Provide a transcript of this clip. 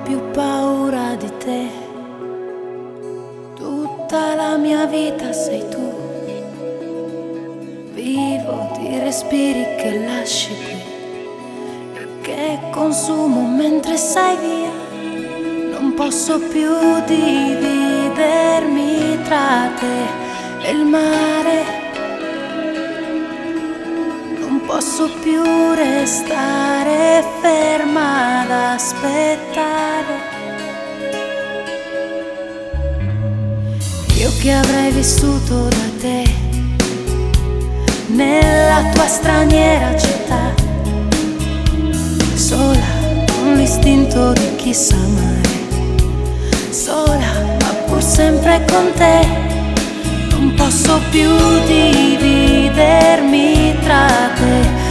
più paura di te. Tutta la mia vita sei tu. Vivo di respiri che lasci qui e che consumo mentre sei via. Non posso più dividermi tra te e il mare. Non posso più restare ferma ad aspettare. Io che avrei vissuto da te nella tua straniera città, sola con l'istinto di chi sa amare, sola ma pur sempre con te. Non posso più dividermi tra te